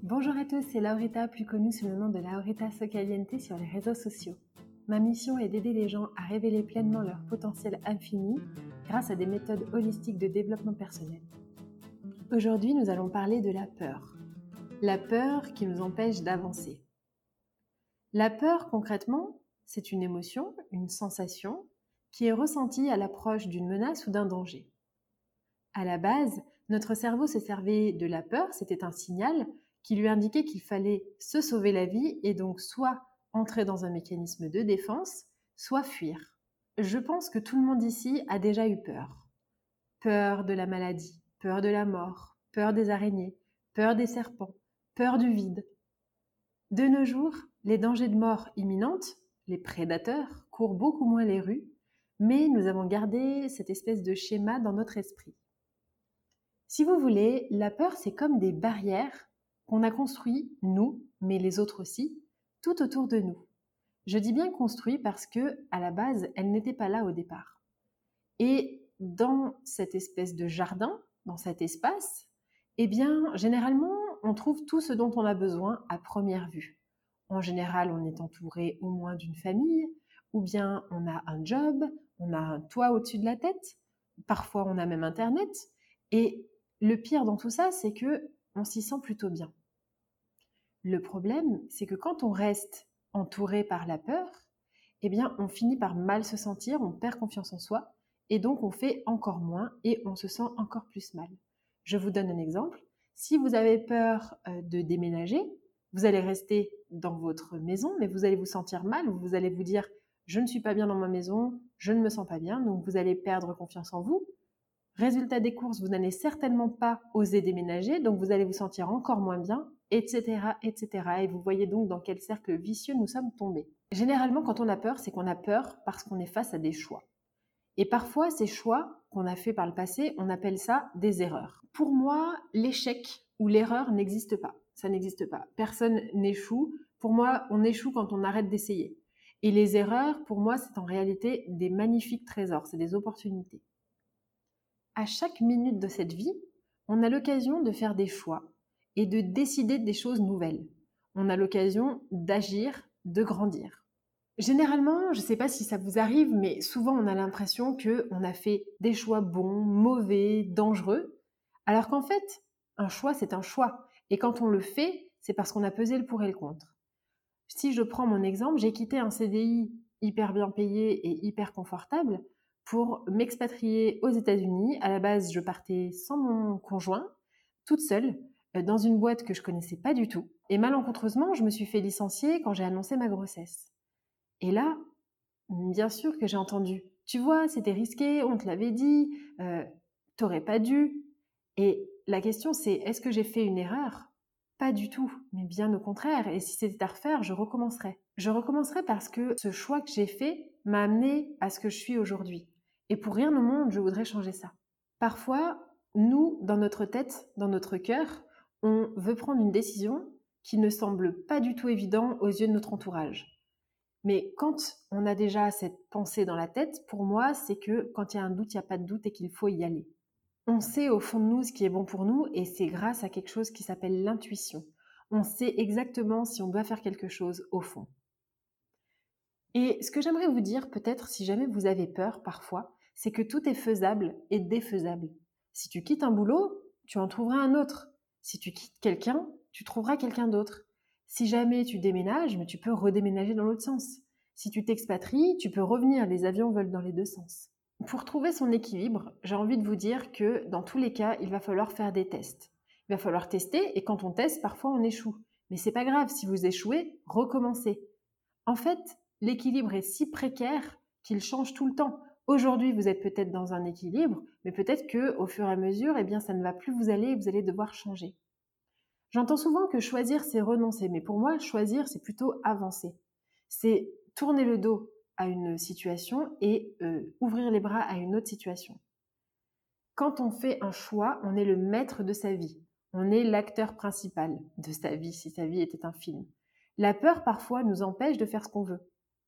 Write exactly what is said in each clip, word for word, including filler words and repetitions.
Bonjour à tous, c'est Laurita, plus connue sous le nom de Laurita Socaliente sur les réseaux sociaux. Ma mission est d'aider les gens à révéler pleinement leur potentiel infini grâce à des méthodes holistiques de développement personnel. Aujourd'hui, nous allons parler de la peur. La peur qui nous empêche d'avancer. La peur, concrètement, c'est une émotion, une sensation qui est ressentie à l'approche d'une menace ou d'un danger. À la base, notre cerveau se servait de la peur, c'était un signal qui lui indiquait qu'il fallait se sauver la vie et donc soit entrer dans un mécanisme de défense, soit fuir. Je pense que tout le monde ici a déjà eu peur. Peur de la maladie, peur de la mort, peur des araignées, peur des serpents, peur du vide. De nos jours, les dangers de mort imminente, les prédateurs, courent beaucoup moins les rues, mais nous avons gardé cette espèce de schéma dans notre esprit. Si vous voulez, la peur, c'est comme des barrières qu'on a construites, nous, mais les autres aussi, tout autour de nous. Je dis bien construit parce que, à la base, elles n'étaient pas là au départ. Et dans cette espèce de jardin, dans cet espace, eh bien, généralement, on trouve tout ce dont on a besoin à première vue. En général, on est entouré au moins d'une famille, ou bien on a un job, on a un toit au-dessus de la tête, parfois on a même Internet, et le pire dans tout ça, c'est que on s'y sent plutôt bien. Le problème, c'est que quand on reste entouré par la peur, eh bien, on finit par mal se sentir, on perd confiance en soi, et donc on fait encore moins et on se sent encore plus mal. Je vous donne un exemple. Si vous avez peur de déménager, vous allez rester dans votre maison, mais vous allez vous sentir mal, vous allez vous dire « je ne suis pas bien dans ma maison, je ne me sens pas bien », donc vous allez perdre confiance en vous. Résultat des courses, vous n'allez certainement pas oser déménager, donc vous allez vous sentir encore moins bien, et cetera, et cetera. Et vous voyez donc dans quel cercle vicieux nous sommes tombés. Généralement, quand on a peur, c'est qu'on a peur parce qu'on est face à des choix. Et parfois, ces choix qu'on a faits par le passé, on appelle ça des erreurs. Pour moi, l'échec ou l'erreur n'existe pas. Ça n'existe pas. Personne n'échoue. Pour moi, on échoue quand on arrête d'essayer. Et les erreurs, pour moi, c'est en réalité des magnifiques trésors, c'est des opportunités. À chaque minute de cette vie, on a l'occasion de faire des choix et de décider des choses nouvelles. On a l'occasion d'agir, de grandir. Généralement, je ne sais pas si ça vous arrive, mais souvent on a l'impression qu'on a fait des choix bons, mauvais, dangereux, alors qu'en fait, un choix c'est un choix. Et quand on le fait, c'est parce qu'on a pesé le pour et le contre. Si je prends mon exemple, j'ai quitté un C D I hyper bien payé et hyper confortable pour m'expatrier aux États-Unis. À la base, je partais sans mon conjoint, toute seule, dans une boîte que je connaissais pas du tout. Et malencontreusement, je me suis fait licencier quand j'ai annoncé ma grossesse. Et là, bien sûr que j'ai entendu « Tu vois, c'était risqué, on te l'avait dit, euh, t'aurais pas dû. » Et la question c'est, est-ce que j'ai fait une erreur ? Pas du tout, mais bien au contraire. Et si c'était à refaire, je recommencerais. Je recommencerais parce que ce choix que j'ai fait m'a amené à ce que je suis aujourd'hui. Et pour rien au monde, je voudrais changer ça. Parfois, nous, dans notre tête, dans notre cœur, on veut prendre une décision qui ne semble pas du tout évidente aux yeux de notre entourage. Mais quand on a déjà cette pensée dans la tête, pour moi, c'est que quand il y a un doute, il n'y a pas de doute et qu'il faut y aller. On sait au fond de nous ce qui est bon pour nous et c'est grâce à quelque chose qui s'appelle l'intuition. On sait exactement si on doit faire quelque chose au fond. Et ce que j'aimerais vous dire, peut-être, si jamais vous avez peur parfois, c'est que tout est faisable et défaisable. Si tu quittes un boulot, tu en trouveras un autre. Si tu quittes quelqu'un, tu trouveras quelqu'un d'autre. Si jamais tu déménages, mais tu peux redéménager dans l'autre sens. Si tu t'expatries, tu peux revenir, les avions volent dans les deux sens. Pour trouver son équilibre, j'ai envie de vous dire que dans tous les cas, il va falloir faire des tests. Il va falloir tester et quand on teste, parfois on échoue. Mais c'est pas grave, si vous échouez, recommencez. En fait, l'équilibre est si précaire qu'il change tout le temps. Aujourd'hui, vous êtes peut-être dans un équilibre, mais peut-être qu'au fur et à mesure, eh bien, ça ne va plus vous aller et vous allez devoir changer. J'entends souvent que choisir, c'est renoncer, mais pour moi, choisir, c'est plutôt avancer. C'est tourner le dos à une situation et euh, ouvrir les bras à une autre situation. Quand on fait un choix, on est le maître de sa vie. On est l'acteur principal de sa vie, si sa vie était un film. La peur, parfois, nous empêche de faire ce qu'on veut.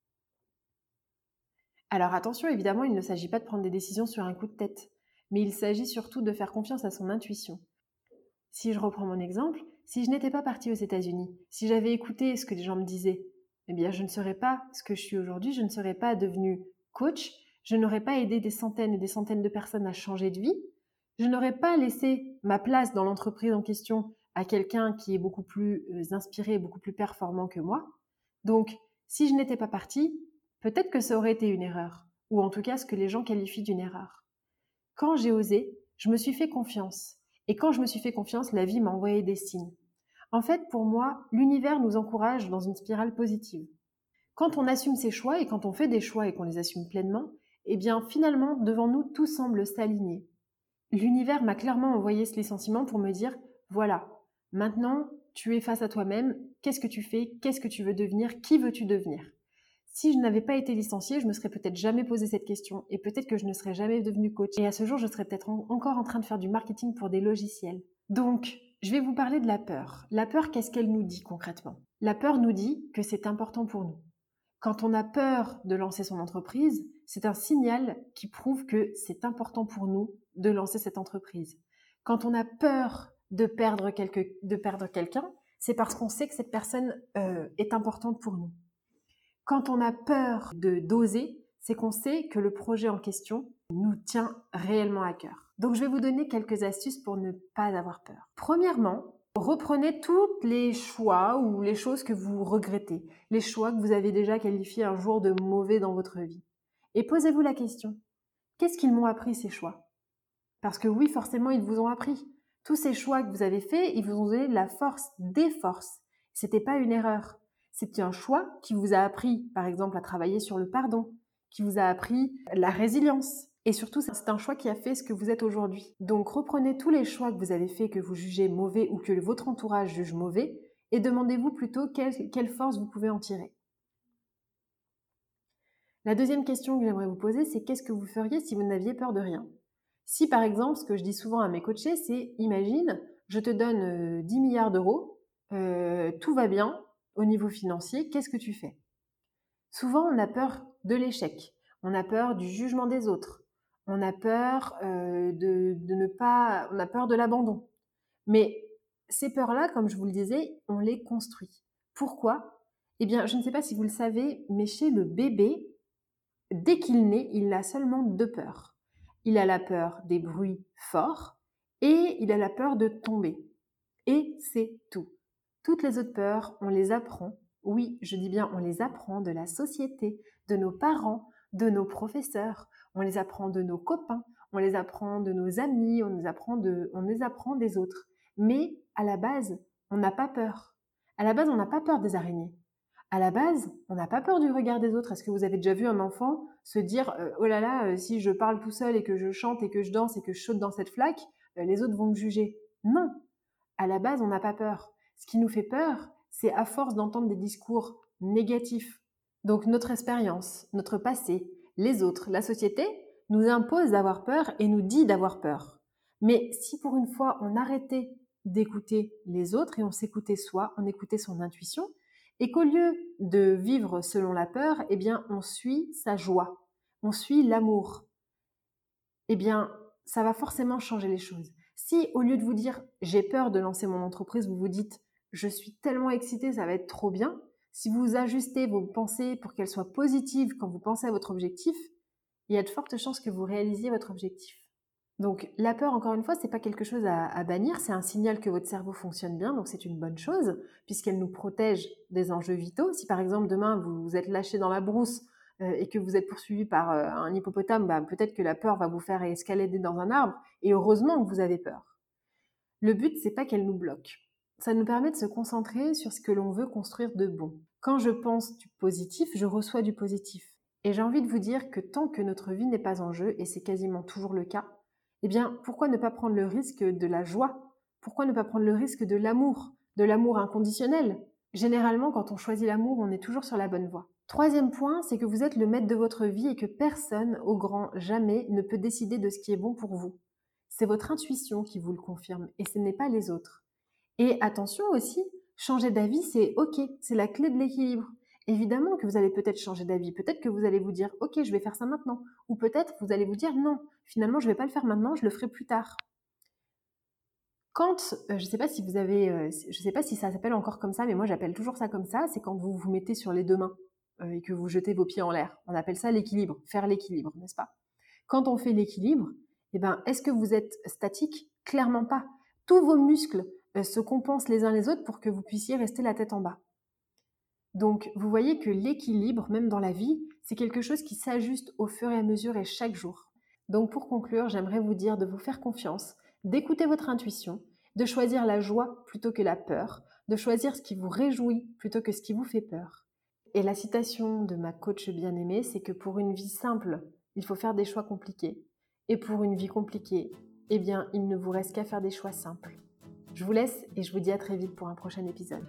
Alors attention, évidemment, il ne s'agit pas de prendre des décisions sur un coup de tête, mais il s'agit surtout de faire confiance à son intuition. Si je reprends mon exemple, si je n'étais pas partie aux États-Unis, si j'avais écouté ce que les gens me disaient, eh bien, je ne serais pas ce que je suis aujourd'hui, je ne serais pas devenue coach, je n'aurais pas aidé des centaines et des centaines de personnes à changer de vie, je n'aurais pas laissé ma place dans l'entreprise en question à quelqu'un qui est beaucoup plus inspiré, beaucoup plus performant que moi. Donc, si je n'étais pas partie, peut-être que ça aurait été une erreur, ou en tout cas ce que les gens qualifient d'une erreur. Quand j'ai osé, je me suis fait confiance. Et quand je me suis fait confiance, la vie m'a envoyé des signes. En fait, pour moi, l'univers nous encourage dans une spirale positive. Quand on assume ses choix et quand on fait des choix et qu'on les assume pleinement, eh bien finalement, devant nous, tout semble s'aligner. L'univers m'a clairement envoyé ce licenciement pour me dire, voilà, maintenant, tu es face à toi-même, qu'est-ce que tu fais, qu'est-ce que tu veux devenir, qui veux-tu devenir ? Si je n'avais pas été licenciée, je me serais peut-être jamais posé cette question et peut-être que je ne serais jamais devenue coach. Et à ce jour, je serais peut-être en- encore en train de faire du marketing pour des logiciels. Donc, je vais vous parler de la peur. La peur, qu'est-ce qu'elle nous dit concrètement ? La peur nous dit que c'est important pour nous. Quand on a peur de lancer son entreprise, c'est un signal qui prouve que c'est important pour nous de lancer cette entreprise. Quand on a peur de perdre, quelque, de perdre quelqu'un, c'est parce qu'on sait que cette personne euh, est importante pour nous. Quand on a peur de d'oser, c'est qu'on sait que le projet en question nous tient réellement à cœur. Donc je vais vous donner quelques astuces pour ne pas avoir peur. Premièrement, reprenez tous les choix ou les choses que vous regrettez, les choix que vous avez déjà qualifiés un jour de mauvais dans votre vie. Et posez-vous la question, qu'est-ce qu'ils m'ont appris ces choix ? Parce que oui, forcément, ils vous ont appris. Tous ces choix que vous avez faits, ils vous ont donné de la force, des forces. C'était pas une erreur. C'était un choix qui vous a appris, par exemple, à travailler sur le pardon, qui vous a appris la résilience. Et surtout, c'est un choix qui a fait ce que vous êtes aujourd'hui. Donc, reprenez tous les choix que vous avez faits, que vous jugez mauvais ou que votre entourage juge mauvais, et demandez-vous plutôt quelle, quelle force vous pouvez en tirer. La deuxième question que j'aimerais vous poser, c'est qu'est-ce que vous feriez si vous n'aviez peur de rien ? Si par exemple, ce que je dis souvent à mes coachés, c'est imagine, je te donne euh, dix milliards d'euros, euh, tout va bien au niveau financier, qu'est-ce que tu fais ? Souvent, on a peur de l'échec, on a peur du jugement des autres, on a peur euh, de, de ne pas, on a peur de l'abandon. Mais ces peurs-là, comme je vous le disais, on les construit. Pourquoi ? Eh bien, je ne sais pas si vous le savez, mais chez le bébé, dès qu'il naît, il a seulement deux peurs. Il a la peur des bruits forts et il a la peur de tomber. Et c'est tout. Toutes les autres peurs, on les apprend. Oui, je dis bien, on les apprend de la société, de nos parents, de nos professeurs. On les apprend de nos copains, on les apprend de nos amis, on les apprend, de, on les apprend des autres. Mais à la base, on n'a pas peur. À la base, on n'a pas peur des araignées. À la base, on n'a pas peur du regard des autres. Est-ce que vous avez déjà vu un enfant se dire euh, « Oh là là, euh, si je parle tout seul et que je chante et que je danse et que je saute dans cette flaque, euh, les autres vont me juger ». Non, à la base, on n'a pas peur. Ce qui nous fait peur, c'est à force d'entendre des discours négatifs. Donc notre expérience, notre passé, les autres, la société, nous impose d'avoir peur et nous dit d'avoir peur. Mais si pour une fois, on arrêtait d'écouter les autres et on s'écoutait soi, on écoutait son intuition, et qu'au lieu de vivre selon la peur, eh bien, on suit sa joie, on suit l'amour. Eh bien, ça va forcément changer les choses. Si, au lieu de vous dire « j'ai peur de lancer mon entreprise », vous vous dites « je suis tellement excitée, ça va être trop bien », si vous ajustez vos pensées pour qu'elles soient positives quand vous pensez à votre objectif, il y a de fortes chances que vous réalisiez votre objectif. Donc la peur, encore une fois, c'est pas quelque chose à, à bannir, c'est un signal que votre cerveau fonctionne bien, donc c'est une bonne chose, puisqu'elle nous protège des enjeux vitaux. Si par exemple demain vous, vous êtes lâché dans la brousse euh, et que vous êtes poursuivi par euh, un hippopotame, bah, peut-être que la peur va vous faire escalader dans un arbre, et heureusement que vous avez peur. Le but, c'est pas qu'elle nous bloque. Ça nous permet de se concentrer sur ce que l'on veut construire de bon. Quand je pense du positif, je reçois du positif. Et j'ai envie de vous dire que tant que notre vie n'est pas en jeu, et c'est quasiment toujours le cas, eh bien, pourquoi ne pas prendre le risque de la joie ? Pourquoi ne pas prendre le risque de l'amour, de l'amour inconditionnel ? Généralement, quand on choisit l'amour, on est toujours sur la bonne voie. Troisième point, c'est que vous êtes le maître de votre vie et que personne, au grand jamais, ne peut décider de ce qui est bon pour vous. C'est votre intuition qui vous le confirme et ce n'est pas les autres. Et attention aussi, changer d'avis, c'est ok, c'est la clé de l'équilibre. Évidemment que vous allez peut-être changer d'avis, peut-être que vous allez vous dire « Ok, je vais faire ça maintenant » ou peut-être vous allez vous dire « Non, finalement, je ne vais pas le faire maintenant, je le ferai plus tard ». Quand, euh, je ne sais pas si vous avez, euh, je sais pas si ça s'appelle encore comme ça, mais moi j'appelle toujours ça comme ça, c'est quand vous vous mettez sur les deux mains euh, et que vous jetez vos pieds en l'air. On appelle ça l'équilibre, faire l'équilibre, n'est-ce pas? Quand on fait l'équilibre, eh ben, est-ce que vous êtes statique? Clairement pas. Tous vos muscles euh, se compensent les uns les autres pour que vous puissiez rester la tête en bas. Donc, vous voyez que l'équilibre, même dans la vie, c'est quelque chose qui s'ajuste au fur et à mesure et chaque jour. Donc, pour conclure, j'aimerais vous dire de vous faire confiance, d'écouter votre intuition, de choisir la joie plutôt que la peur, de choisir ce qui vous réjouit plutôt que ce qui vous fait peur. Et la citation de ma coach bien-aimée, c'est que pour une vie simple, il faut faire des choix compliqués. Et pour une vie compliquée, eh bien, il ne vous reste qu'à faire des choix simples. Je vous laisse et je vous dis à très vite pour un prochain épisode.